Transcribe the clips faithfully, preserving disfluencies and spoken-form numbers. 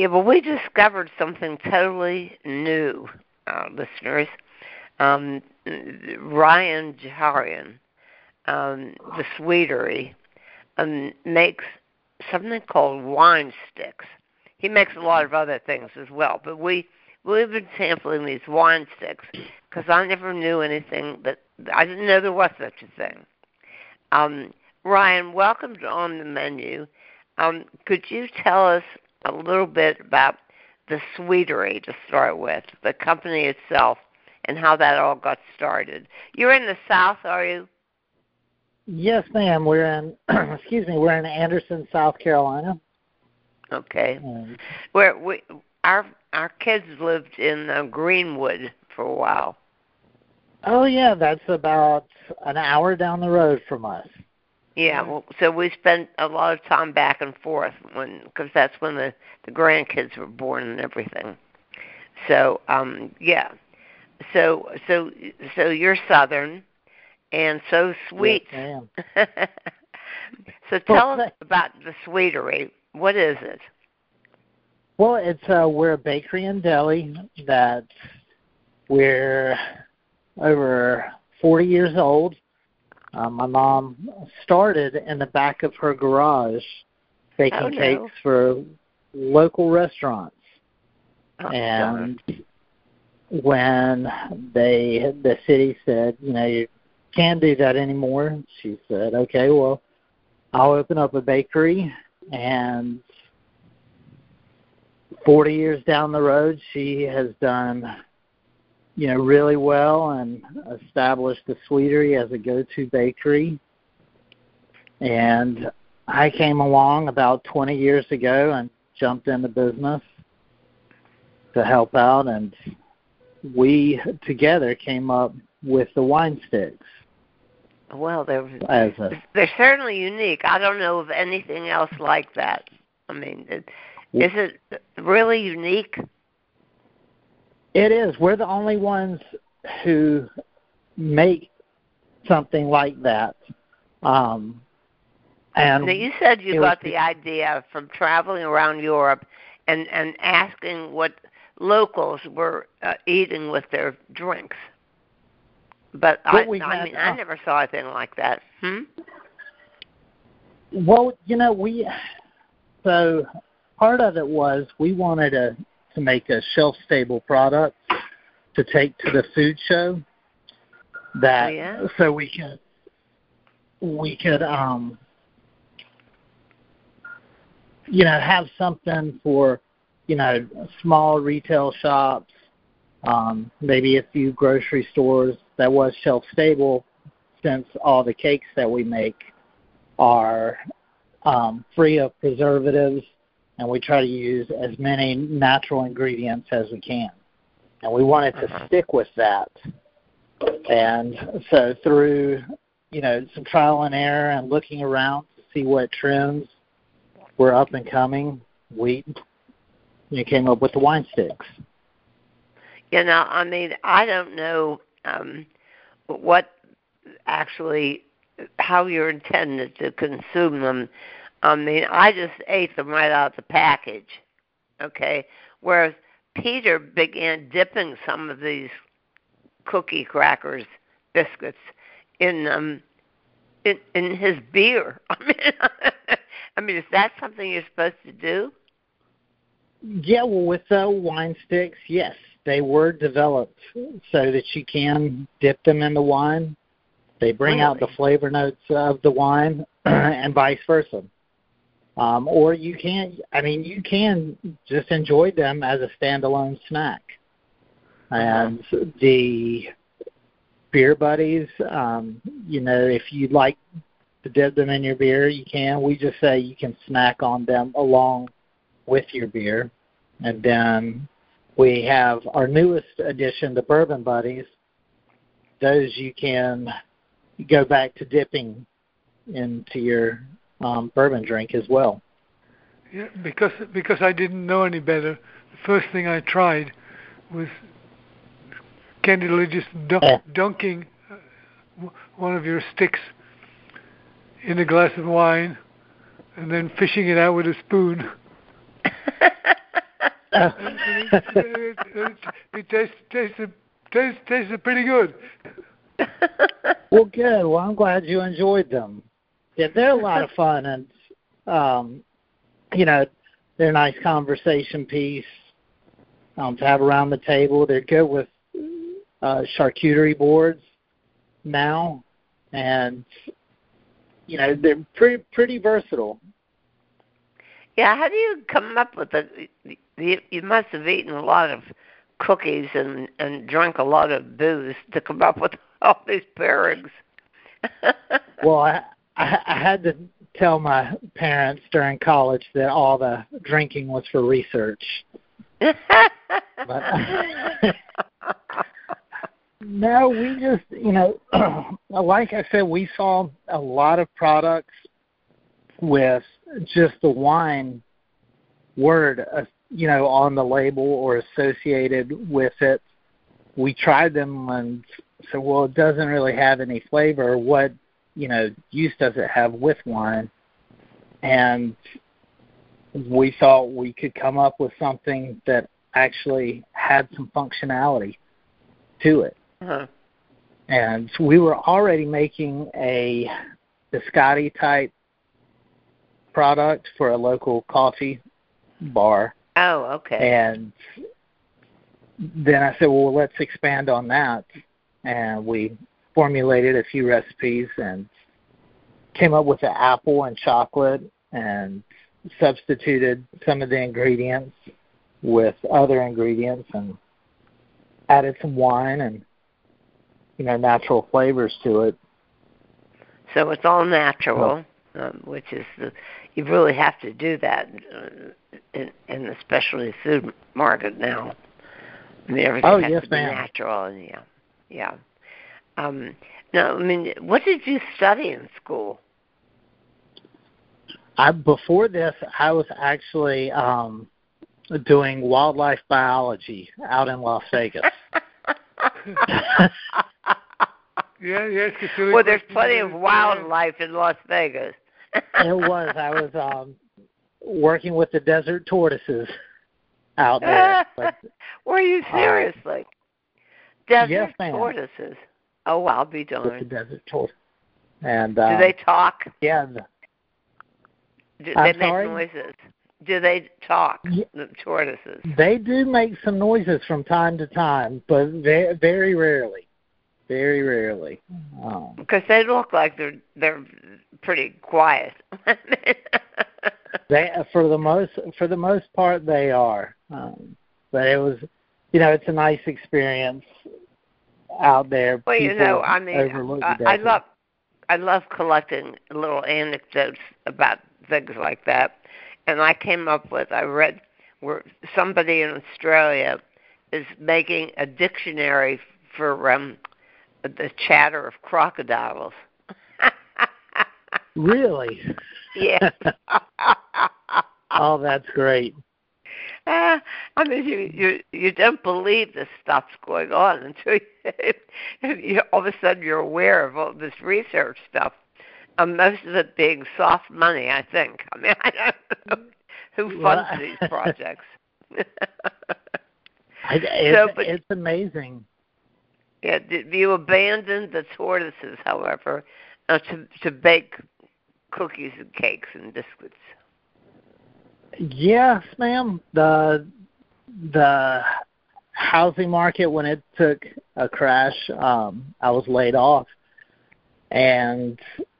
Yeah, well, we discovered something totally new, uh, listeners. Um, Ryan Jaharian, um, the Sweetery, um, makes something called wine sticks. He makes a lot of other things as well, but we we've been sampling these wine sticks because I never knew anything that I didn't know there was such a thing. Um, Ryan, welcome to On the Menu. Um, could you tell us a little bit about the Sweetery to start with, the company itself, and how that all got started? You're in the South, are you? Yes, ma'am. We're in, excuse me, we're in Anderson, South Carolina. Okay. Um, Where we our our kids lived in uh, Greenwood for a while. oh, yeah, that's about an hour down the road from us. Yeah, well, so we spent a lot of time back and forth when, because that's when the the grandkids were born and everything. So, um, yeah. So, so, so you're Southern, and so sweet. Yes, ma'am. So tell us about the Sweetery. What is it? Well, it's uh, we're a bakery and deli that we're over forty years old. Uh, my mom started in the back of her garage baking Oh, no. cakes for local restaurants. Oh, and darn. When they the city said, you know, you can't do that anymore, she said, okay, well, I'll open up a bakery. And forty years down the road, she has done, you know, really well and established the Sweetery as a go-to bakery. And I came along about twenty years ago and jumped in the business to help out, and we together came up with the wine sticks. Well, they're As a, they're certainly unique. I don't know of anything else like that. I mean, it, is it really unique? It is. We're the only ones who make something like that. Um, and now, you said you got was, the idea from traveling around Europe and, and asking what locals were uh, eating with their drinks. But I, I had, mean, I never saw a thing like that. Hmm? Well, you know, we, so part of it was we wanted a, to make a shelf-stable product to take to the food show. That, oh, yeah? so we could, we could, um, you know, have something for, you know, small retail shops, um, maybe a few grocery stores that was shelf-stable, since all the cakes that we make are um, free of preservatives, and we try to use as many natural ingredients as we can. And we wanted to uh-huh. stick with that. And so through, you know, some trial and error and looking around to see what trends were up and coming, we you know, came up with the wine sticks. You know, I mean, I don't know um, what actually, how you're intended to consume them. I mean, I just ate them right out of the package, okay? Whereas Peter began dipping some of these cookie crackers, biscuits, in um, in, in his beer. I mean, I mean, is that something you're supposed to do? Yeah, well, with the wine sticks, yes, they were developed so that you can dip them in the wine. They bring really? out the flavor notes of the wine, and vice versa. Um, or you can, I mean, you can just enjoy them as a standalone snack. And uh-huh. the beer buddies, um, you know, if you'd like to dip them in your beer, you can. We just say you can snack on them along with your beer. And then we have our newest addition, the Bourbon Buddies. Those you can go back to dipping into your um, bourbon drink as well. Yeah, because because I didn't know any better. The first thing I tried was candidly just dunk, yeah. dunking one of your sticks in a glass of wine and then fishing it out with a spoon. and, and it, it, it, it tastes tasted tastes tasted pretty good. Well, good. Well, I'm glad you enjoyed them. Yeah, they're a lot of fun, and um, you know, they're a nice conversation piece um, to have around the table. They're good with uh, charcuterie boards now, and you know, they're pretty pretty versatile. Yeah, how do you come up with it? You, you must have eaten a lot of cookies and, and drunk a lot of booze to come up with all these pairings. Well, I, I I had to tell my parents during college that all the drinking was for research. But, no, we just, you know, like I said, we saw a lot of products with just the wine word, uh, you know, on the label or associated with it. We tried them and said, well, it doesn't really have any flavor. What, you know, use does it have with wine? And we thought we could come up with something that actually had some functionality to it. Uh-huh. And we were already making a biscotti type product for a local coffee bar. Oh, okay. And then I said, well, let's expand on that. And we formulated a few recipes and came up with the apple and chocolate and substituted some of the ingredients with other ingredients and added some wine and, you know, natural flavors to it. So it's all natural, oh. um, which is the, you really have to do that uh, in, in the specialty food market now. I mean, everything oh, has yes, to be ma'am. natural, and yeah, yeah. Um, no, I mean, what did you study in school? I before this, I was actually um, doing wildlife biology out in Las Vegas. Yeah, yes. Well, there's plenty of wildlife in Las Vegas. It was. I was um, working with the desert tortoises out there. But, were you seriously? Uh, desert yes, ma'am. tortoises. Oh, I'll be With darned. the desert tortoise. And uh, do they talk? Yeah. Do I'm they make sorry? noises? Do they talk? Yeah. The tortoises. They do make some noises from time to time, but very, very rarely. Very rarely. Um, because they look like they're they're pretty quiet. they, for the most for the most part, they are. Um, but it was, you know, it's a nice experience out there. Well, you People know, I mean, overlook I, the I desert. love I love collecting little anecdotes about things like that. And I came up with, I read where somebody in Australia is making a dictionary for um, the chatter of crocodiles. Really? Yes. Oh, that's great. Uh, I mean, you, you you don't believe this stuff's going on until you, you all of a sudden you're aware of all this research stuff. Um, most of it being soft money, I think. I mean, I don't know who funds Well, these projects. I, it's, so, but, it's amazing. Yeah, you abandoned the tortoises, however, uh, to to bake cookies and cakes and biscuits. Yes, ma'am. The the housing market, when it took a crash, um, I was laid off, and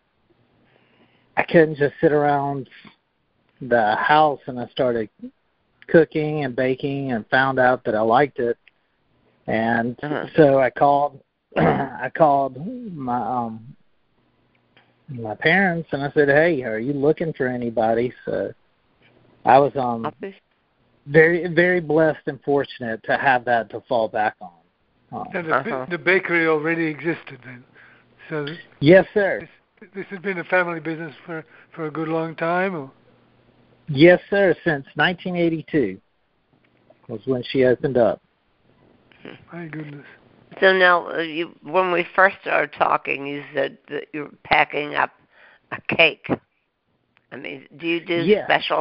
I couldn't just sit around the house, and I started cooking and baking and found out that I liked it. And uh-huh. so I called I called my um my parents and I said, "Hey, are you looking for anybody?" So I was um very very blessed and fortunate to have that to fall back on. Um, and the, uh-huh. the bakery already existed then. So yes, sir. This, this has been a family business for, for a good long time, or? Yes, sir. Since nineteen eighty-two was when she opened up. My goodness. So now, uh, you, when we first started talking, you said that you were packing up a cake. I mean, do you do yeah. special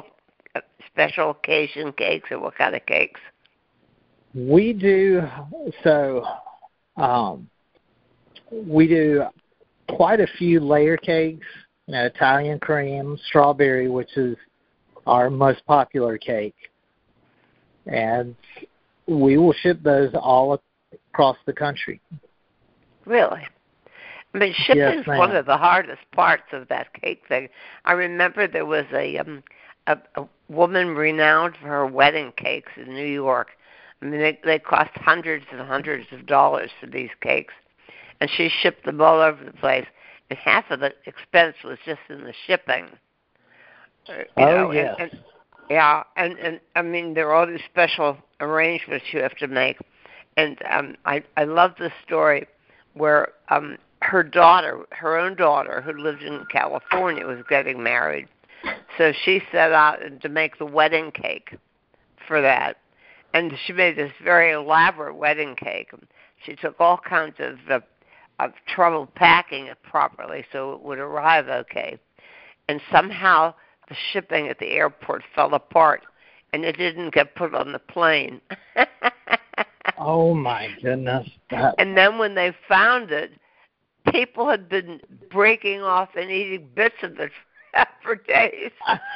uh, special occasion cakes, or what kind of cakes? We do so. Um, we do quite a few layer cakes. You know, Italian cream, strawberry, which is our most popular cake, and we will ship those all across the country. Really? I mean, shipping Yes, is ma'am. one of the hardest parts of that cake thing. I remember there was a um a, a woman renowned for her wedding cakes in New York. I mean, they they cost hundreds and hundreds of dollars for these cakes, and she shipped them all over the place. And half of the expense was just in the shipping. You Oh, know, yes. and, and yeah, and and I mean, there are all these special arrangements you have to make. And um, I I love the story where um her daughter, her own daughter, who lived in California, was getting married. So she set out to make the wedding cake for that. And she made this very elaborate wedding cake. She took all kinds of, uh, of trouble packing it properly so it would arrive okay. And somehow the shipping at the airport fell apart, and it didn't get put on the plane. Oh, my goodness. That, And then when they found it, people had been breaking off and eating bits of it for days.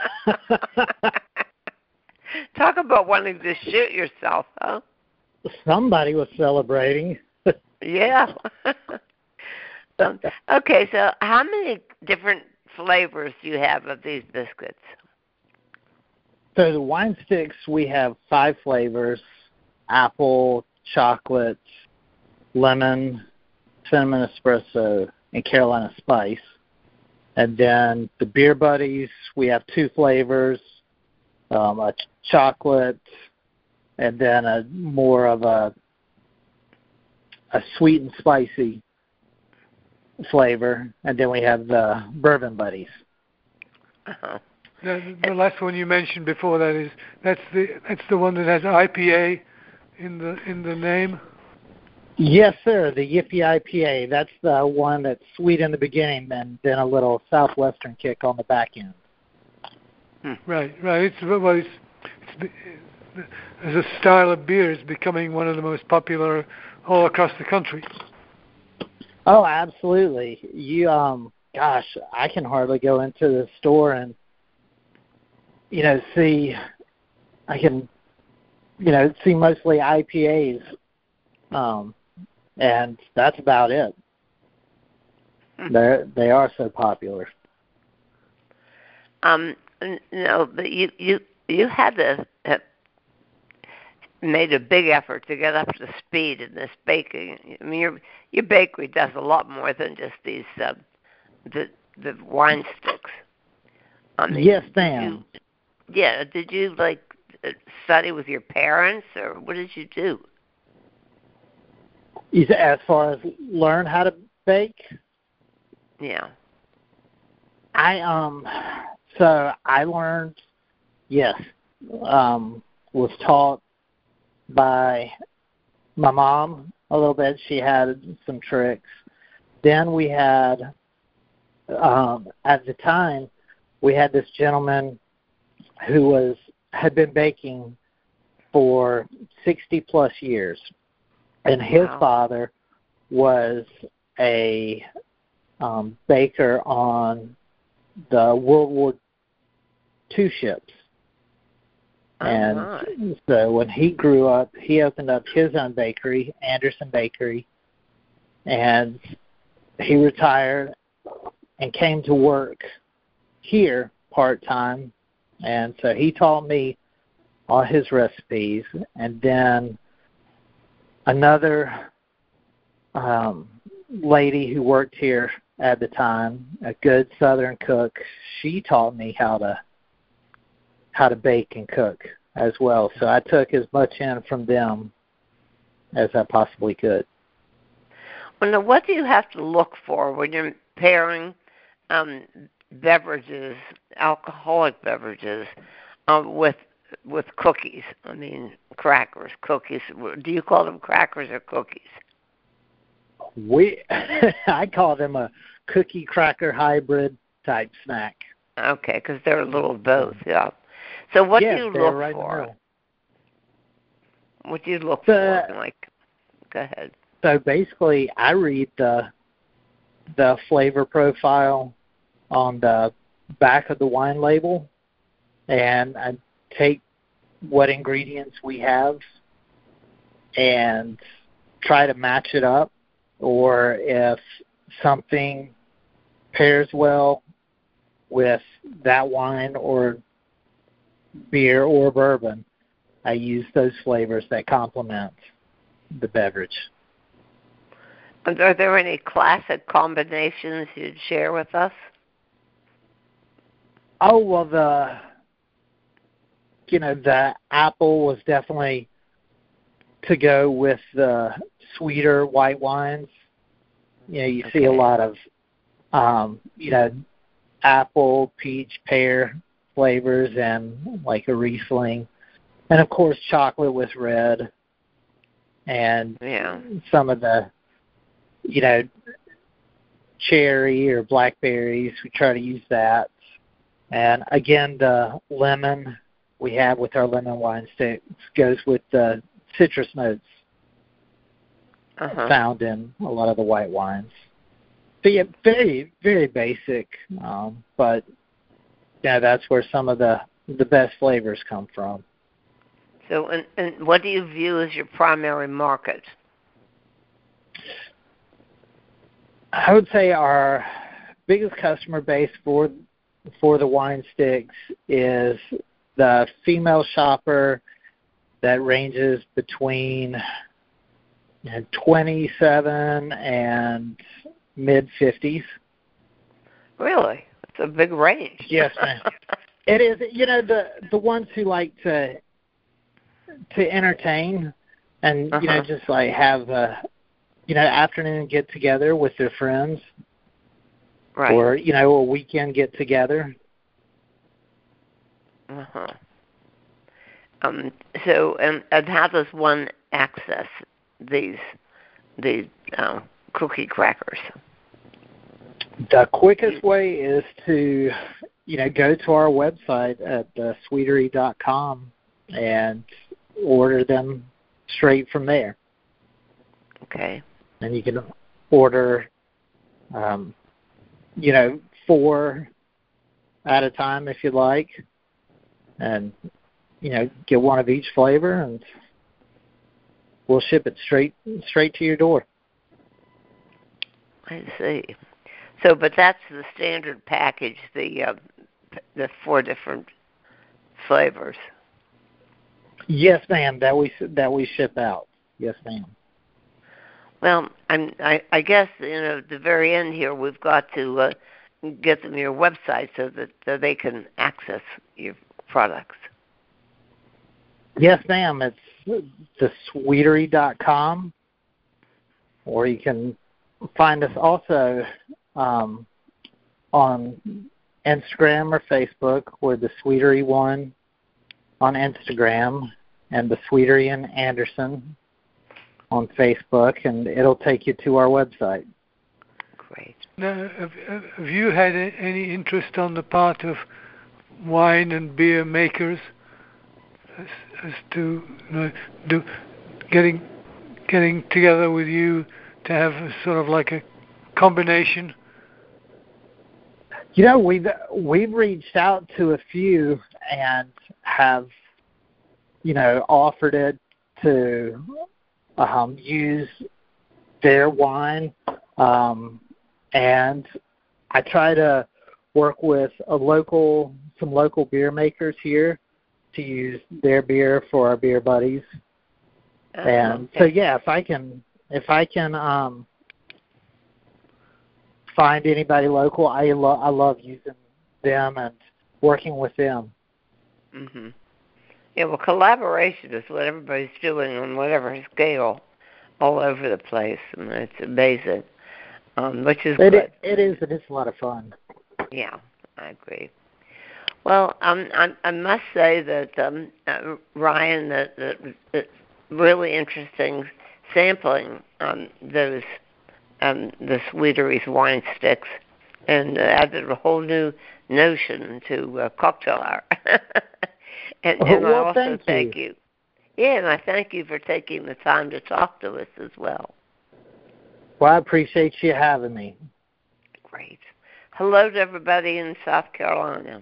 Talk about wanting to shoot yourself, huh? somebody was celebrating. Yeah. um, okay, so how many different flavors do you have of these biscuits? So the wine sticks, we have five flavors: apple, chocolate, lemon, cinnamon espresso, and Carolina spice. And then the beer buddies, we have two flavors, um, a ch- chocolate, and then a more of a a sweet and spicy flavor. And then we have the bourbon buddies. Uh-huh. The, the last one you mentioned before that is that's the that's the one that has I P A in the in the name. Yes, sir. The Yippee I P A. That's the one that's sweet in the beginning and then a little southwestern kick on the back end. Hmm. Right, right. It's well, it's, it's as a style of beer, it's becoming one of the most popular all across the country. Oh, absolutely. You, um, gosh, I can hardly go into the store and, you know, see. I can, you know, see mostly I P As. Um, and that's about it. They they are so popular. Um, no, but you you you had to have made a big effort to get up to speed in this baking. I mean, your your bakery does a lot more than just these uh, the the wine sticks. I mean, Yes, ma'am. you, yeah, did you like study with your parents, or what did you do? As far as learn how to bake, Yeah. I um, so I learned, yes, um, was taught by my mom a little bit. She had some tricks. Then we had, um, at the time, we had this gentleman who was had been baking for sixty plus years. And his Wow. father was a um, baker on the World War Two ships. Oh, And my. so when he grew up, he opened up his own bakery, Anderson Bakery, and he retired and came to work here part-time. And so he taught me all his recipes. And then another um, lady who worked here at the time, a good Southern cook, she taught me how to how to bake and cook as well. So I took as much in from them as I possibly could. Well, now, what do you have to look for when you're pairing um, beverages, alcoholic beverages, um, with with cookies? I mean, crackers, cookies. Do you call them crackers or cookies? We, I call them a cookie cracker hybrid type snack. Okay, because they're a little of both, yeah. So what yes, do you they're look right in the for? middle. What do you look The- for? Like, go ahead. So basically, I read the the flavor profile on the back of the wine label, and I take what ingredients we have and try to match it up, or if something pairs well with that wine or beer or bourbon, I use those flavors that complement the beverage. Are there any classic combinations you'd share with us? Oh, well, the, you know, the apple was definitely to go with the sweeter white wines. You know, you Okay. see a lot of, um, you know, apple, peach, pear flavors and like a Riesling. And, of course, chocolate with red and Yeah. some of the, you know, cherry or blackberries. We try to use that. And, again, the lemon we have with our lemon wine sticks goes with the citrus notes Uh-huh. found in a lot of the white wines. So, yeah, very, very basic, um, but, yeah, that's where some of the, the best flavors come from. So, and, and what do you view as your primary market? I would say our biggest customer base for for the wine sticks is the female shopper that ranges between you know, twenty-seven and mid fifties. Really? It's a big range. Yes, ma'am. It is. You know, the the ones who like to to entertain and Uh-huh. you know just like have a you know afternoon get together with their friends, Right. or you know a weekend get together. Uh-huh. Um, so, and, and how does one access these these um, cookie crackers? The quickest way is to, you know, go to our website at the sweetery dot com and order them straight from there. Okay. And you can order, um, you know, four at a time if you like, and you know, get one of each flavor, and we'll ship it straight straight to your door. I see. So, but that's the standard package, the uh, the four different flavors. Yes, ma'am. That we that we ship out. Yes, ma'am. Well, I'm, I, I guess you know at the very end here we've got to uh, get them your website so that uh, they can access your products. Yes, ma'am. It's the sweetery dot com, or you can find us also um, on Instagram or Facebook. We're the Sweetery One on Instagram, and the Sweetery in Anderson on Facebook, and it'll take you to our website. Great. Now, have, have you had a- any interest on the part of wine and beer makers as, as to you know, do getting getting together with you to have a sort of like a combination? You know, we've we've reached out to a few and have, you know, offered it to um, use their wine, um, and I try to work with a local some local beer makers here to use their beer for our beer buddies. Uh-huh. And so yeah, if I can if I can um, find anybody local, I lo- I love using them and working with them. Mhm. Yeah, well, collaboration is what everybody's doing on whatever scale, all over the place, and it's amazing, um, which is It, good. it is. It is a lot of fun. Yeah, I agree. Well, um, I, I must say that um, uh, Ryan, that, that it's really interesting sampling um, those um, the Sweetery's wine sticks, and uh, added a whole new notion to uh, cocktail hour. And, and well, I also thank, thank you. you. Yeah, and I thank you for taking the time to talk to us as well. Well, I appreciate you having me. Great. Hello to everybody in South Carolina.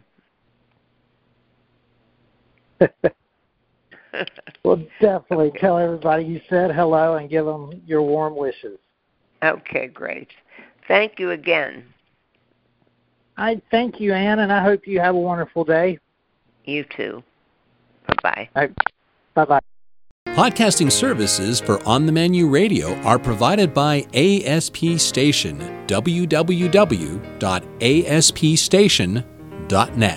Well, definitely tell everybody you said hello and give them your warm wishes. Okay, great. Thank you again. I thank you, Ann, and I hope you have a wonderful day. You too. Bye-bye. Right. Bye-bye. Podcasting services for On the Menu Radio are provided by A S P Station, w w w dot a s p station dot net.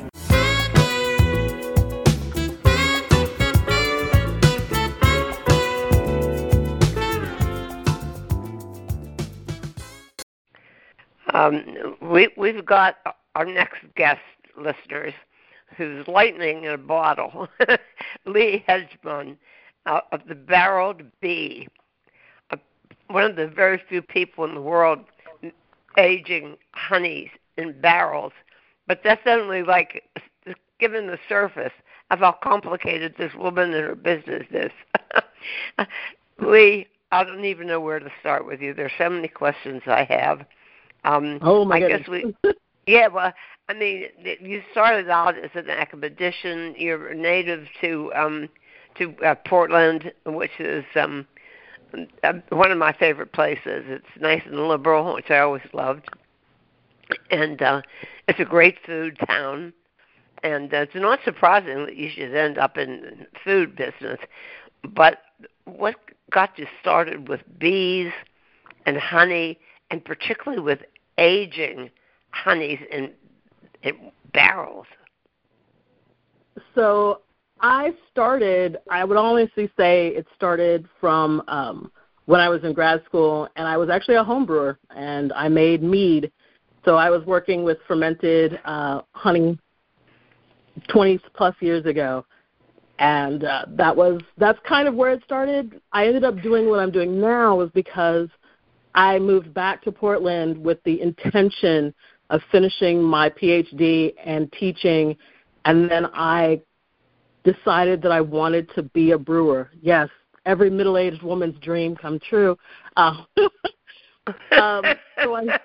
Um, we, we've got our next guest, listeners, who's lightning in a bottle, Lee Hedgemon uh, of the Barreled Bee, uh, one of the very few people in the world aging honeys in barrels. But that's only like given the surface of how complicated this woman and her business is. Lee, I don't even know where to start with you. There's so many questions I have. Um, oh my I goodness. guess we, yeah. Well, I mean, you started out as an academician. You're native to um, to uh, Portland, which is um, uh, one of my favorite places. It's nice and liberal, which I always loved, and uh, it's a great food town. And uh, it's not surprising that you should end up in food business. But what got you started with bees and honey, and particularly with aging honeys in, in barrels? So I started, I would honestly say it started from um, when I was in grad school, and I was actually a home brewer, and I made mead. So I was working with fermented uh, honey twenty plus years ago, and uh, that was that's kind of where it started. I ended up doing what I'm doing now was because I moved back to Portland with the intention of finishing my P H D and teaching, and then I decided that I wanted to be a brewer. Yes, every middle-aged woman's dream come true. Uh, um, so I,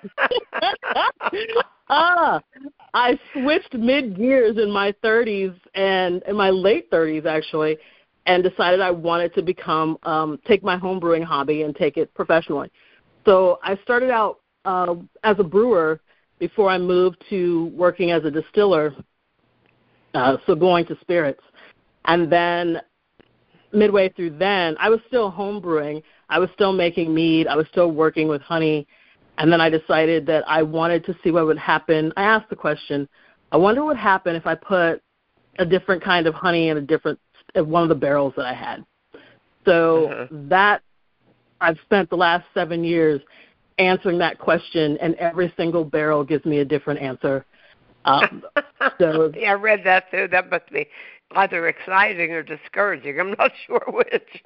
ah, I switched mid-gears in my thirties and in my late thirties, actually, and decided I wanted to become, um, take my home brewing hobby and take it professionally. So I started out uh, as a brewer before I moved to working as a distiller, uh, so going to spirits. And then midway through then, I was still home brewing. I was still making mead. I was still working with honey. And then I decided that I wanted to see what would happen. I asked the question, I wonder what would happen if I put a different kind of honey in a different one of the barrels that I had. So mm-hmm. that I've spent the last seven years answering that question, and every single barrel gives me a different answer. Um, so yeah, I read that too. That must be either exciting or discouraging. I'm not sure which.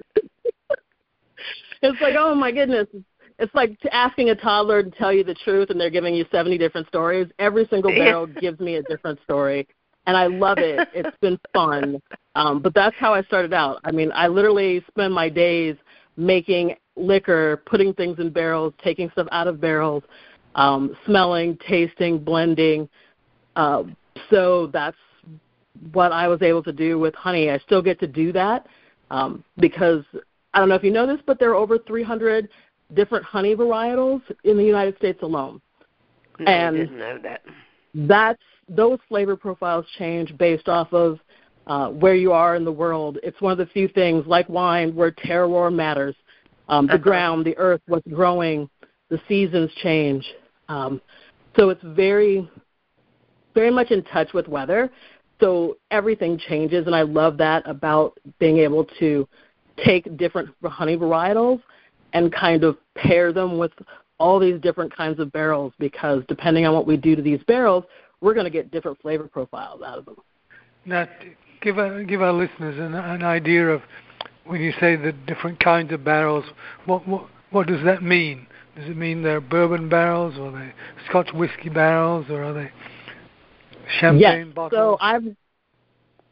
It's like, oh my goodness. It's like asking a toddler to tell you the truth, and they're giving you seventy different stories. Every single barrel gives me a different story, and I love it. It's been fun. Um, but that's how I started out. I mean, I literally spend my days making liquor, putting things in barrels, taking stuff out of barrels, um, smelling, tasting, blending. Uh, so that's what I was able to do with honey. I still get to do that um, because I don't know if you know this, but there are over three hundred different honey varietals in the United States alone. No, and I didn't know that. That's, those flavor profiles change based off of uh, where you are in the world. It's one of the few things, like wine, where terroir matters. Um, the uh-huh. ground, the earth, what's growing, the seasons change. Um, so it's very, very much in touch with weather. So everything changes, and I love that about being able to take different honey varietals and kind of pair them with all these different kinds of barrels, because depending on what we do to these barrels, we're going to get different flavor profiles out of them. Now, give our, give our listeners an, an idea of, when you say the different kinds of barrels, what, what what does that mean? Does it mean they're bourbon barrels, or are they Scotch whiskey barrels, or are they champagne yes. bottles? So I've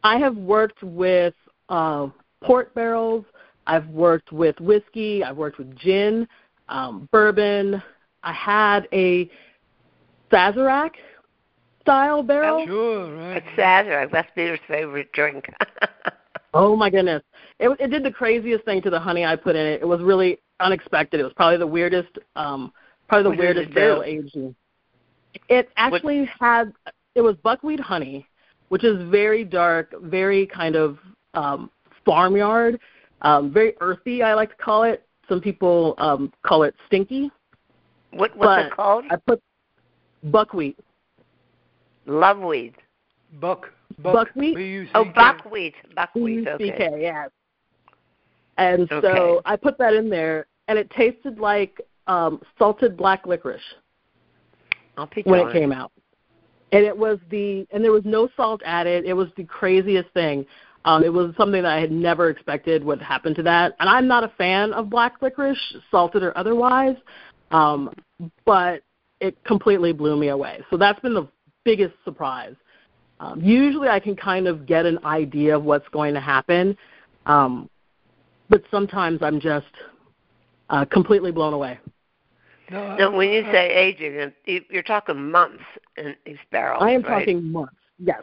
I have worked with uh, port barrels. I've worked with whiskey. I've worked with gin, um, bourbon. I had a Sazerac style barrel. Oh, sure, right. It's Sazerac. That's Peter's favorite drink. Oh, my goodness. It, it did the craziest thing to the honey I put in it. It was really unexpected. It was probably the weirdest, um, probably the What did weirdest it barrel do? aging. It actually what? had, it was buckwheat honey, which is very dark, very kind of um, farmyard, um, very earthy, I like to call it. Some people um, call it stinky. What, what's but it called? I put buckwheat. Loveweed. Buck. Buck. Buckwheat? B U C K. Oh, buckwheat. Buckwheat, B U C K, okay. yeah. And so Okay. I put that in there, and it tasted like um, salted black licorice I'll be when darned. it came out. And it was the, and there was no salt added. It was the craziest thing. Um, it was something that I had never expected would happen to that. And I'm not a fan of black licorice, salted or otherwise, um, but it completely blew me away. So that's been the biggest surprise. Um, usually I can kind of get an idea of what's going to happen, um, but sometimes I'm just uh, completely blown away. No, Now, when you I- say aging, you're talking months in these barrels, I am right? talking months, yes.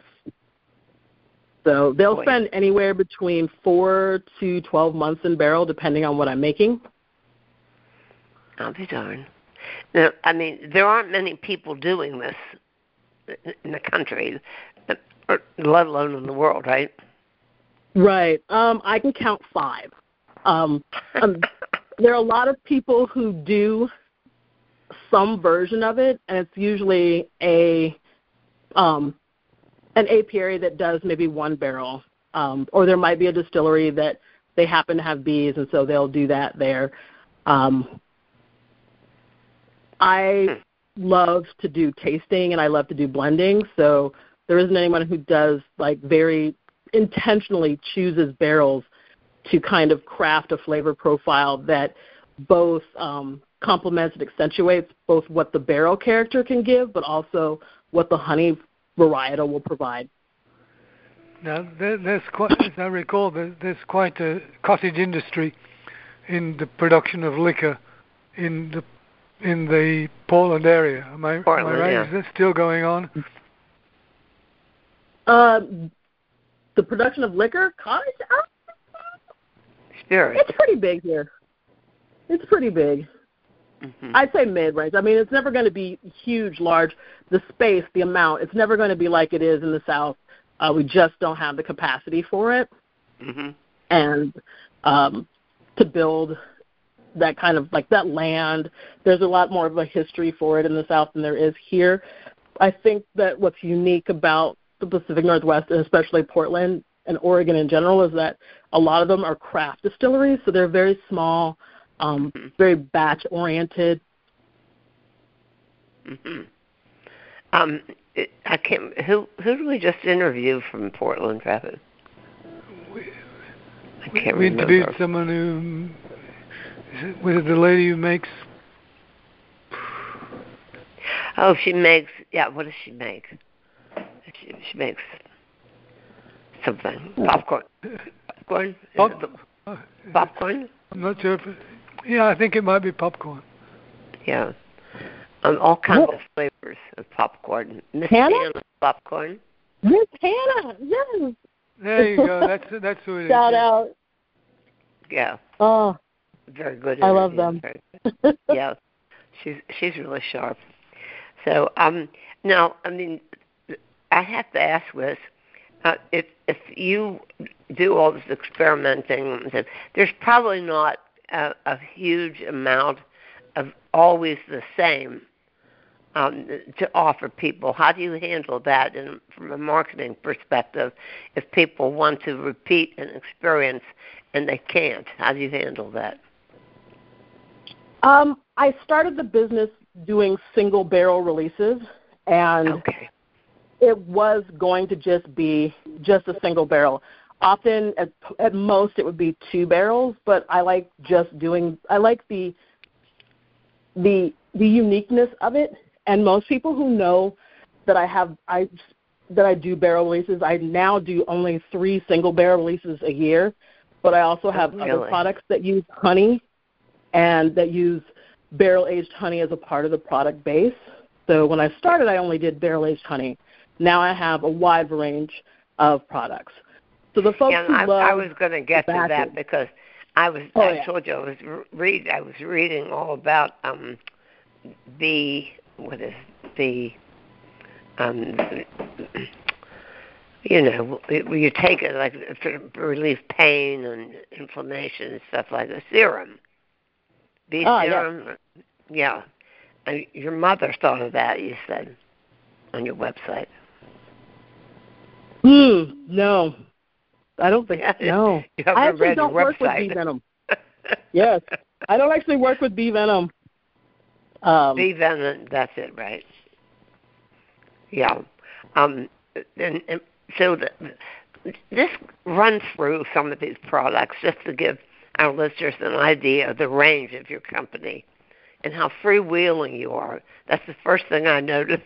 So they'll Boy. spend anywhere between four to twelve months in barrel, depending on what I'm making. I'll be darned. Now, I mean, there aren't many people doing this in the country, or let alone in the world, right? Right. Um, I can count five. Um, um, there are a lot of people who do some version of it, and it's usually a um, an apiary that does maybe one barrel, um, or there might be a distillery that they happen to have bees, and so they'll do that there. Um, I love to do tasting, and I love to do blending, so there isn't anyone who does like very intentionally chooses barrels to kind of craft a flavor profile that both um, complements and accentuates both what the barrel character can give, but also what the honey varietal will provide. Now, there, there's quite, as I recall, there, there's quite a cottage industry in the production of liquor in the in the Portland area. Am I, Portland, am I right? yeah. Is that still going on? Uh, the production of liquor, cottage, uh, Spirit. it's pretty big here. It's pretty big. Mm-hmm. I'd say mid-range. I mean, it's never going to be huge, large. The space, the amount, it's never going to be like it is in the South. Uh, we just don't have the capacity for it. Mm-hmm. And um, to build that kind of, like that land, there's a lot more of a history for it in the South than there is here. I think that what's unique about the Pacific Northwest, and especially Portland and Oregon in general, is that a lot of them are craft distilleries, so they're very small, um, Mm-hmm. very batch-oriented. Mm-hmm. Um, it, I can't. Who who did we just interview from Portland, Travis? I can't we remember. interviewed someone who, is it, was it the lady who makes, Oh, she makes. Yeah, what does she make? She, she makes something. Popcorn. Popcorn. Is pop, it the uh, popcorn. I'm not sure if it, yeah, I think it might be popcorn. Yeah. Um, all kinds Well- of flavors of popcorn. Miss Hannah? Hannah's popcorn. Miss Hannah, yes. There you go. That's that's who it is. Shout yeah. out. Yeah. Oh, Very good. I love interview. them. Very good. Yeah. She's she's really sharp. So um now I mean I have to ask this. Uh, if if you do all this experimenting, there's probably not a, a huge amount of always the same um, to offer people. How do you handle that in, from a marketing perspective if people want to repeat an experience and they can't? How do you handle that? Um, I started the business doing single barrel releases, and Okay. it was going to just be just a single barrel. Often, at, at most, it would be two barrels, but I like just doing, I like the the the uniqueness of it. And most people who know that I have, I that I do barrel releases. I now do only three single barrel releases a year, but I also have oh, really? other products that use honey and that use barrel-aged honey as a part of the product base. So when I started, I only did barrel-aged honey. Now I have a wide range of products. So the folks yeah, who I, love I was going to get to that because I was. Oh, I yeah. told you I was read. I was reading all about um, the what is the um, you know, you take it like to relieve pain and inflammation and stuff like that. Serum, bee oh, serum. Yeah, yeah. Your mother thought of that. You said on your website. Hmm. No. I don't think no. You I actually read don't the work with website. bee venom. Yes, I don't actually work with bee venom. Um, bee venom, that's it, right? Yeah. Um, and, and so the, this run through some of these products just to give our listeners an idea of the range of your company and how freewheeling you are. That's the first thing I noticed.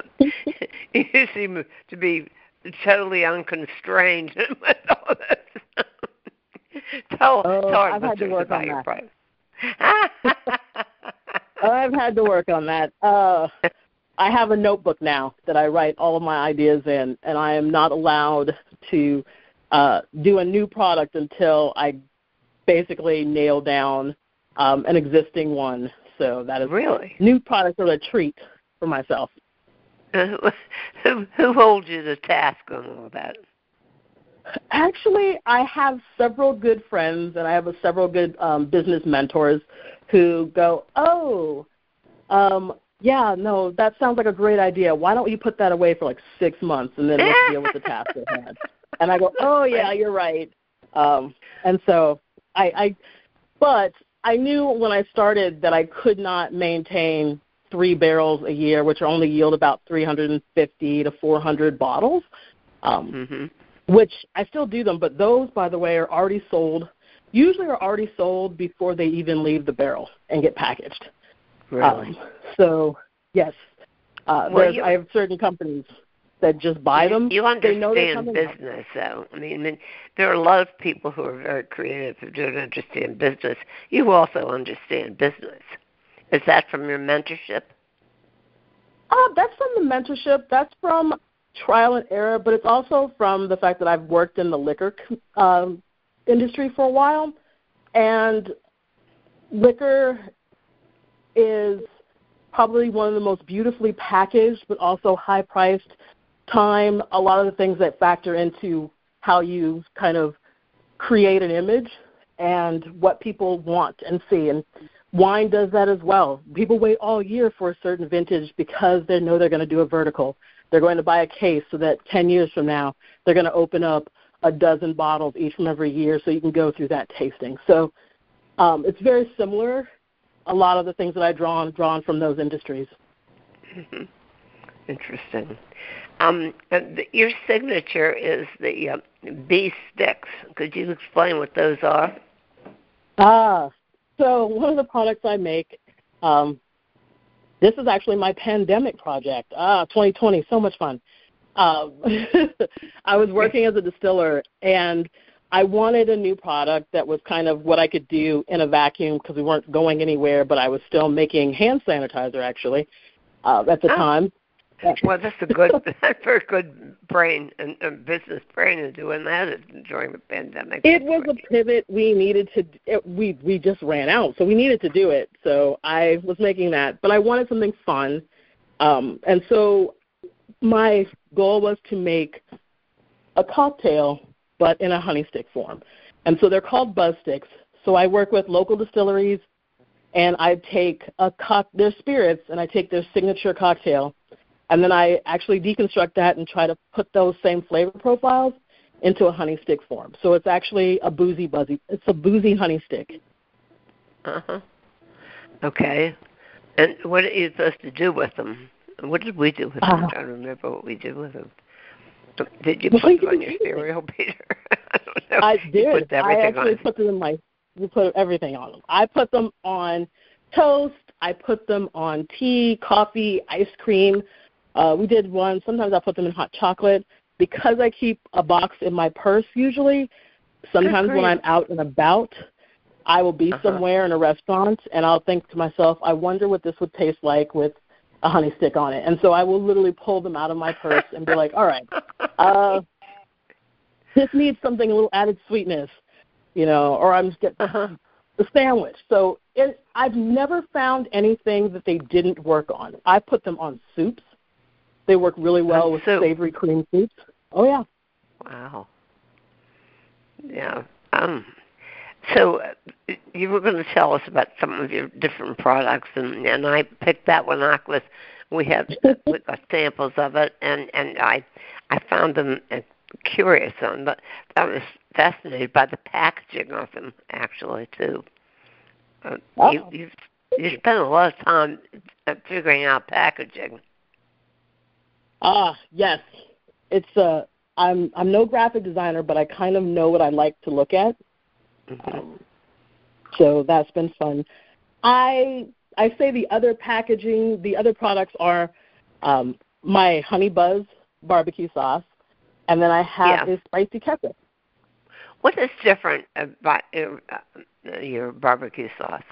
You seem to be totally unconstrained with all this. tell, oh, tell our I've had to listeners work about on your that. product. I've had to work on that. Uh, I have a notebook now that I write all of my ideas in, and I am not allowed to uh, do a new product until I basically nail down um, an existing one. So that is really new products are a treat for myself. Uh, who who holds you to task on all that? Actually, I have several good friends, and I have a, several good um, business mentors who go, oh, um, yeah, no, that sounds like a great idea. Why don't you put that away for like six months and then let's deal with the task at hand? And I go, oh, yeah, you're right. Um, and so I, I, but I knew when I started that I could not maintain three barrels a year, which only yield about three hundred fifty to four hundred bottles, um, mm-hmm. which I still do them. But those, by the way, are already sold. Usually are already sold before they even leave the barrel and get packaged. Really? Um, so, yes, uh, well, you, I have certain companies that just buy you, them. You understand they know they're coming business, though. I mean, I mean, there are a lot of people who are very creative who don't understand business. You also understand business. Is that from your mentorship? Uh, that's from the mentorship. That's from trial and error, but it's also from the fact that I've worked in the liquor um, industry for a while. And liquor is probably one of the most beautifully packaged but also high-priced time. A lot of the things that factor into how you kind of create an image and what people want and see. And wine does that as well. People wait all year for a certain vintage because they know they're going to do a vertical. They're going to buy a case so that ten years from now they're going to open up a dozen bottles each from every year so you can go through that tasting. So um, it's very similar, a lot of the things that I draw on, drawn from those industries. Mm-hmm. Interesting. Um, the, your signature is the uh, bee sticks. Could you explain what those are? Ah, so one of the products I make, um, this is actually my pandemic project. Ah, twenty twenty, so much fun. Um, I was working as a distiller, and I wanted a new product that was kind of what I could do in a vacuum because we weren't going anywhere, but I was still making hand sanitizer, actually, uh, at the oh. time. Well, that's a good, very good brain and, and business brain in doing that during the pandemic. It was a pivot we needed to. It, we we just ran out, so we needed to do it. So I was making that, but I wanted something fun, um, and so my goal was to make a cocktail, but in a honey stick form, and so they're called buzz sticks. So I work with local distilleries, and I take a co- their spirits, and I take their signature cocktail. And then I actually deconstruct that and try to put those same flavor profiles into a honey stick form. So it's actually a boozy buzzy. It's a boozy honey stick. Uh-huh. Okay. And what are you supposed to do with them? What did we do with them? Uh, I'm trying to remember what we did with them. Did you put them on your cereal, Peter? I don't know. I did. You put everything I actually on. put them in my, we put everything on them. I put them on toast. I put them on tea, coffee, ice cream. Uh, we did one. Sometimes I put them in hot chocolate. Because I keep a box in my purse usually, sometimes when I'm out and about, I will be uh-huh. somewhere in a restaurant, and I'll think to myself, I wonder what this would taste like with a honey stick on it. And so I will literally pull them out of my purse and be like, all right, uh, this needs something, a little added sweetness, you know, or I'm just getting uh-huh. the sandwich. So it, I've never found anything that they didn't work on. I put them on soups. They work really well on with soup. Savory cream soups. Oh, yeah. Wow. Yeah. Um. So uh, you were going to tell us about some of your different products, and, and I picked that one up with, we had we got samples of it, and, and I I found them uh, curious, on, but I was fascinated by the packaging of them, actually, too. Uh, oh. you, you, you spent a lot of time figuring out packaging. Ah, yes. It's uh, I'm I'm no graphic designer, but I kind of know what I like to look at. Mm-hmm. Um, so that's been fun. I I say the other packaging, the other products are um, my Honey Buzz barbecue sauce, and then I have yeah. a spicy ketchup. What is different about your, uh, your barbecue sauce?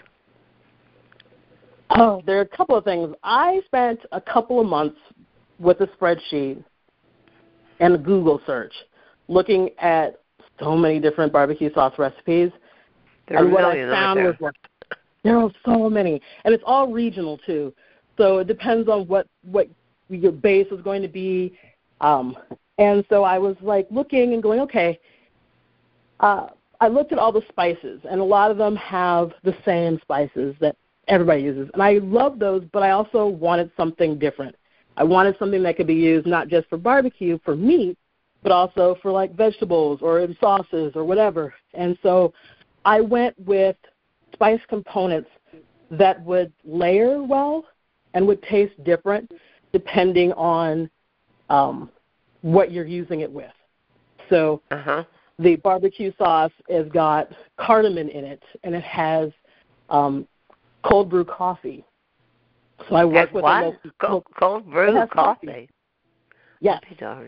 Oh, there are a couple of things. I spent a couple of months with a spreadsheet and a Google search looking at so many different barbecue sauce recipes. There and are what million, I found there? was like, there are so many. And it's all regional, too. So it depends on what, what your base is going to be. Um, and so I was, like, looking and going, okay, uh, I looked at all the spices, and a lot of them have the same spices that everybody uses. And I love those, but I also wanted something different. I wanted something that could be used not just for barbecue, for meat, but also for, like, vegetables or in sauces or whatever. And so I went with spice components that would layer well and would taste different depending on um, what you're using it with. So uh-huh. the barbecue sauce has got cardamom in it, and it has um, cold brew coffee. So I work As with what? a local, cold, cold brew coffee. coffee. Yes.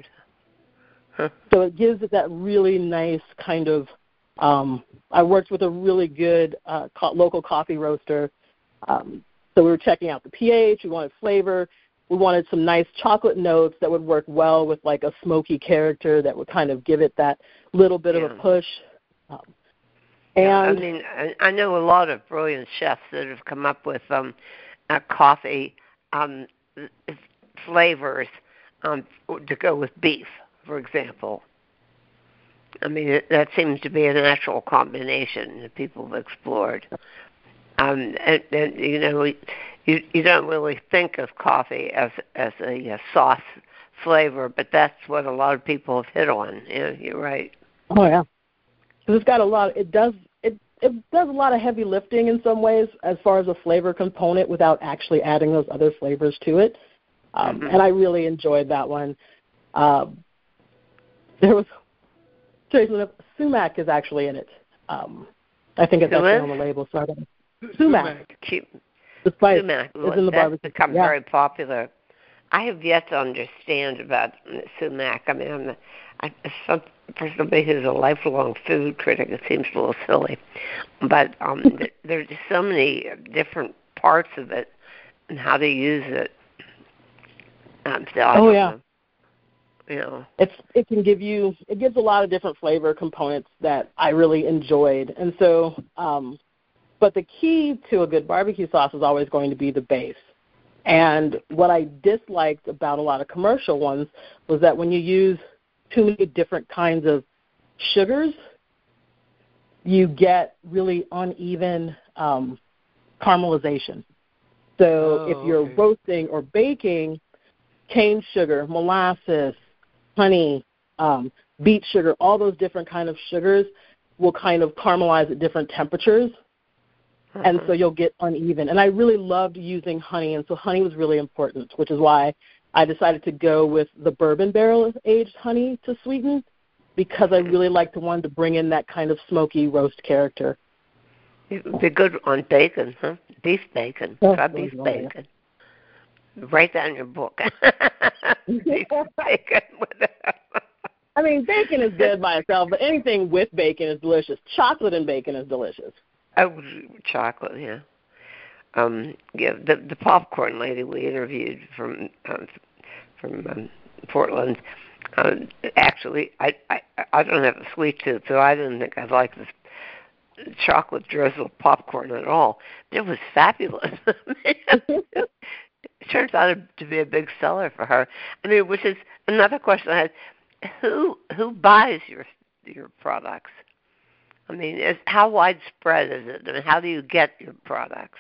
Huh. So it gives it that really nice kind of. Um, I worked with a really good uh, co- local coffee roaster. Um, so we were checking out the pH. We wanted flavor. We wanted some nice chocolate notes that would work well with like a smoky character that would kind of give it that little bit yeah. of a push. Um, and yeah, I mean, I, I know a lot of brilliant chefs that have come up with um, uh, coffee um, flavors um, to go with beef, for example. I mean, it, that seems to be a natural combination that people have explored. Um, and, and you know, you you don't really think of coffee as as a, a sauce flavor, but that's what a lot of people have hit on. Yeah, you're right. Oh yeah, because it's got a lot. It does it it does a lot of heavy lifting in some ways as far as a flavor component without actually adding those other flavors to it. Um, mm-hmm. And I really enjoyed that one. Um, there was. Sumac is actually in it. Um, I think it's actually on the label. Sorry. Sumac. The spice Sumac. is in the That's barbecue. become yeah. very popular. I have yet to understand about sumac. I mean, I'm, I, some, for somebody who's a lifelong food critic, it seems a little silly. But um, th- there are just so many different parts of it and how to use it. Um, so I oh, don't yeah. know. You know. It's it can give you it gives a lot of different flavor components that I really enjoyed, and so um, but the key to a good barbecue sauce is always going to be the base. And what I disliked about a lot of commercial ones was that when you use too many different kinds of sugars, you get really uneven um, caramelization. So oh, if you're okay. roasting or baking, cane sugar, molasses, honey, um, beet sugar, all those different kind of sugars will kind of caramelize at different temperatures, uh-huh. and so you'll get uneven. And I really loved using honey, and so honey was really important, which is why I decided to go with the bourbon barrel-aged honey to sweeten, because I really liked the one to bring in that kind of smoky roast character. It would be good on bacon, huh? Beef bacon. Oh, Try beef bacon. Write down your book. Bacon with it. I mean, bacon is good by itself, but anything with bacon is delicious. Chocolate and bacon is delicious. Oh, chocolate, yeah. Um, yeah, the the popcorn lady we interviewed from um, from um, Portland. Um, actually, I, I I don't have a sweet tooth, so I didn't think I'd like this chocolate drizzled popcorn at all. But it was fabulous. It turns out to be a big seller for her. I mean, which is another question I had: Who who buys your your products? I mean, is, how widespread is it? I mean, how do you get your products?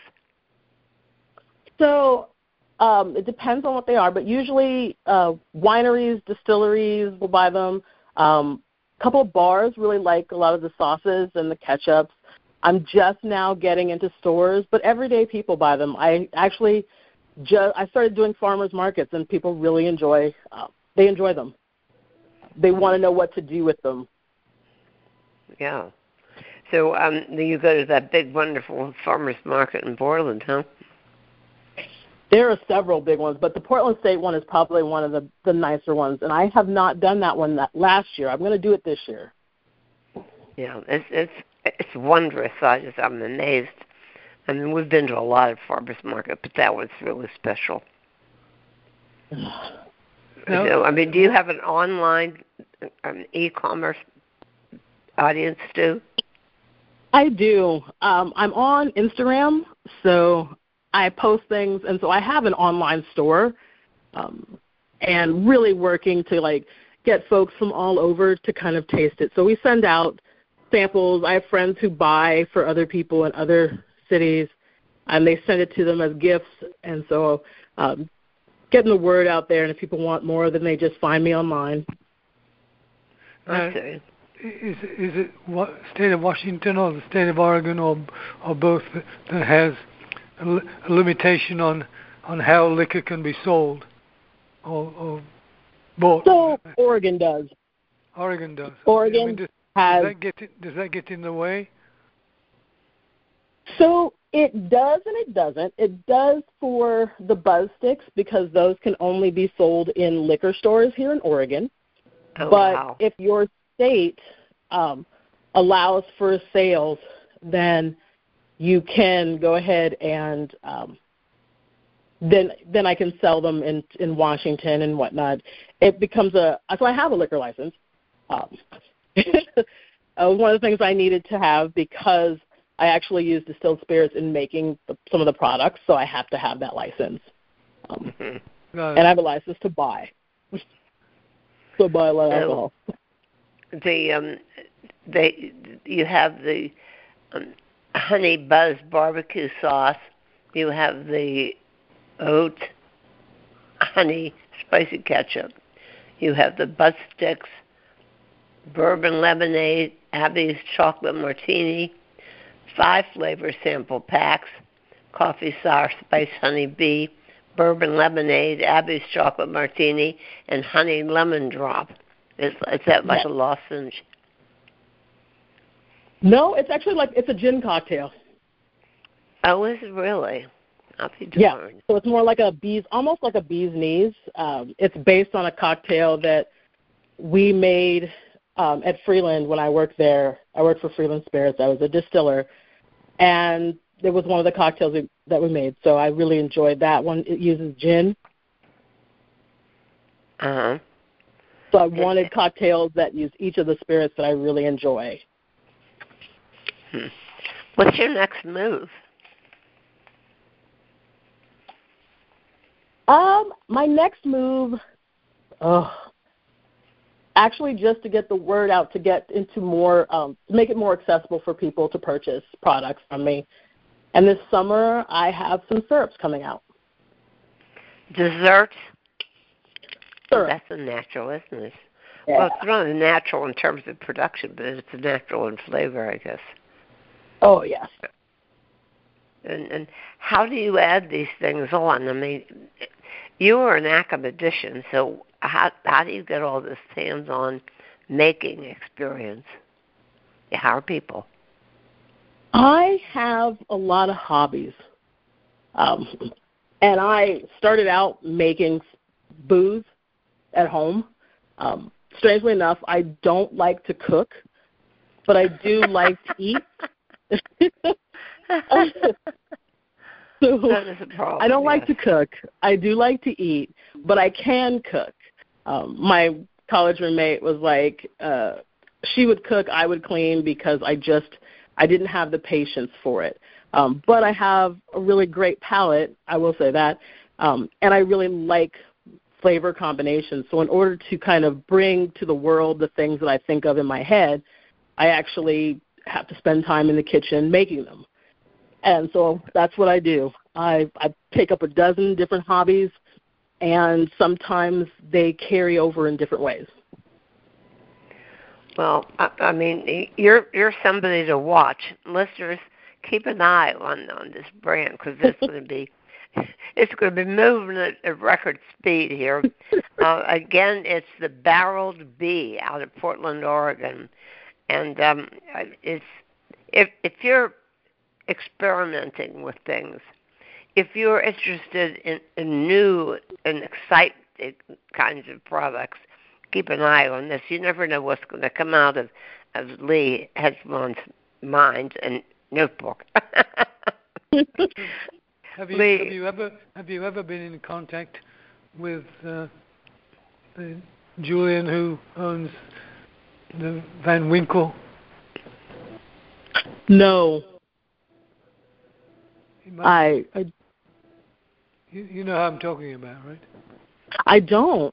So um, it depends on what they are, but usually uh, wineries, distilleries will buy them. Um, a couple of bars really like a lot of the sauces and the ketchups. I'm just now getting into stores, but everyday people buy them. I actually just I started doing farmers markets, and people really enjoy. Uh, they enjoy them. They want to know what to do with them. Yeah. So um, you go to that big, wonderful farmers market in Portland, huh? There are several big ones, but the Portland State one is probably one of the, the nicer ones, and I have not done that one that last year. I'm going to do it this year. Yeah, it's it's it's wondrous. I just I'm amazed. I mean, we've been to a lot of farmers market, but that one's really special. No. So, I mean, do you have an online um, e-commerce audience too? I do. Um, I'm on Instagram, so I post things, and so I have an online store, um, and really working to like get folks from all over to kind of taste it. So we send out samples. I have friends who buy for other people in other cities, and they send it to them as gifts. And so um, getting the word out there, and if people want more, then they just find me online. Uh, is is it what, state of Washington or the state of Oregon or or both that has a, li- a limitation on on how liquor can be sold or, or bought? So Oregon does. Oregon does. Oregon I mean, does, has. does that get in, does that get in the way? So it does and it doesn't. It does for the buzz sticks because those can only be sold in liquor stores here in Oregon. Oh, but wow. if your state um, allows for sales, then you can go ahead and um, then then I can sell them in in Washington and whatnot. It becomes a so I have a liquor license. Um, it was one of the things I needed to have because I actually use distilled spirits in making the, some of the products, so I have to have that license. Um, Mm-hmm. and I have a license to buy. So buy a lot of So, alcohol. The um, they you have the um, honey buzz barbecue sauce. You have the oat honey spicy ketchup. You have the buzz sticks, bourbon lemonade, Abby's chocolate martini, five flavor sample packs, coffee sour spice honey bee, bourbon lemonade, Abby's chocolate martini, and honey lemon drop. Is, is that like Yeah. a lozenge? No, it's actually like it's a gin cocktail. Oh, is it really? I'll be Yeah, darned. so it's more like a bees, almost like a bee's knees. Um, it's based on a cocktail that we made um, at Freeland when I worked there. I worked for Freeland Spirits. I was a distiller, and it was one of the cocktails we, that we made. So I really enjoyed that one. It uses gin. Uh-huh. So I wanted cocktails that use each of the spirits that I really enjoy. Hmm. What's your next move? Um, my next move, oh, actually just to get the word out, to get into more, um, to make it more accessible for people to purchase products from me. And this summer, I have some syrups coming out. Desserts? Syrup. That's a natural, isn't it? Yeah. Well, it's not a natural in terms of production, but it's a natural in flavor, I guess. Oh, yes. And, and how do you add these things on? I mean, you are an academician, so how how do you get all this hands-on making experience? You hire people. I have a lot of hobbies. Um, And I started out making booze at home. Um, strangely enough, I don't like to cook, but I do like to eat. So that is a problem, I don't yes. like to cook. I do like to eat, but I can cook. Um, my college roommate was like, uh, she would cook, I would clean, because I just, I didn't have the patience for it. Um, but I have a really great palate, I will say that, um, and I really like flavor combinations. So in order to kind of bring to the world the things that I think of in my head, I actually have to spend time in the kitchen making them. And so that's what I do. I, I pick up a dozen different hobbies, and sometimes they carry over in different ways. Well, I, I mean, you're you're somebody to watch. Listeners, keep an eye on, on this brand, because it's going to be it's going to be moving at, at record speed here. Uh, again, it's the Barreled Bee out of Portland, Oregon, and um, it's if if you're experimenting with things, if you're interested in, in new and exciting kinds of products, keep an eye on this. You never know what's going to come out of, of Lee Hedgemond's mind and notebook. have, you, Lee, have you ever have you ever been in contact with uh, the Julian who owns the Van Winkle? No. I, I you, you know how I'm talking about, right? I don't.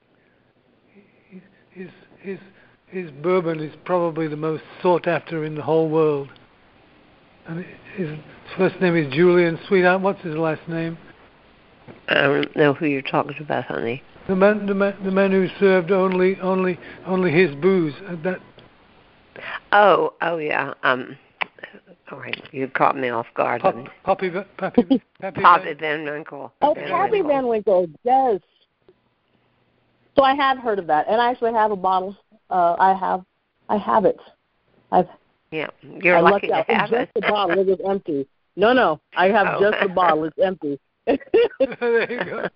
His his his bourbon is probably the most sought after in the whole world. And his first name is Julian. Sweetheart, what's his last name? I don't know who you're talking about, honey. The man, the man, the man who served only only only his booze. Uh, that. Oh, oh yeah. Um. All right, you caught me off guard. Pop, Poppy, Poppy, Poppy, Poppy Van Winkle. Oh, Van Poppy Winkle. Van Winkle, yes. So I have heard of that, and I actually have a bottle. Uh, I have, I have it. I've. Yeah, you're I lucky lucked to out. have Just it. the bottle, it was empty. No, no, I have Oh. just the bottle. It's empty. There you go.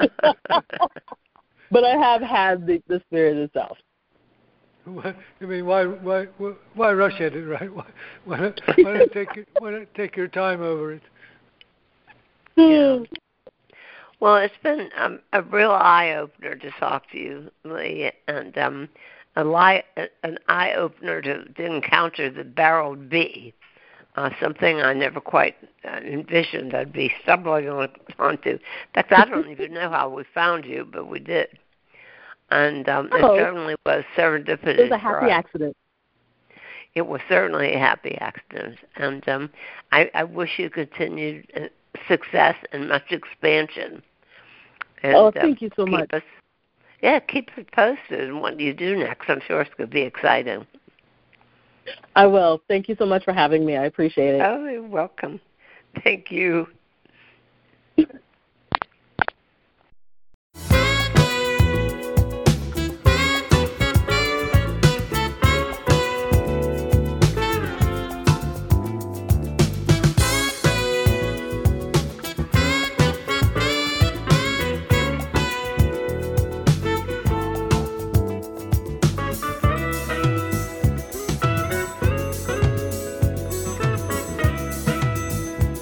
But I have had the, the spirit itself. Why, I mean, why, why, why rush at it, right? Why, why, not, why not take, it, why not take your time over it? Yeah. Well, it's been um, a real eye opener to talk to you, Lee, and um, a li- an eye opener to, to encounter the Barreled Bee. Uh, something I never quite uh, envisioned I'd be stumbling on, onto. In fact, I don't even know how we found you, but we did. And um, Oh. it certainly was serendipitous. It was a happy for us. accident. It was certainly a happy accident. And um, I, I wish you continued uh, success and much expansion. And, Oh, thank you so keep much. Us, yeah, keep us posted on what you do next. I'm sure it's going to be exciting. I will. Thank you so much for having me. I appreciate it. Oh, you're welcome. Thank you.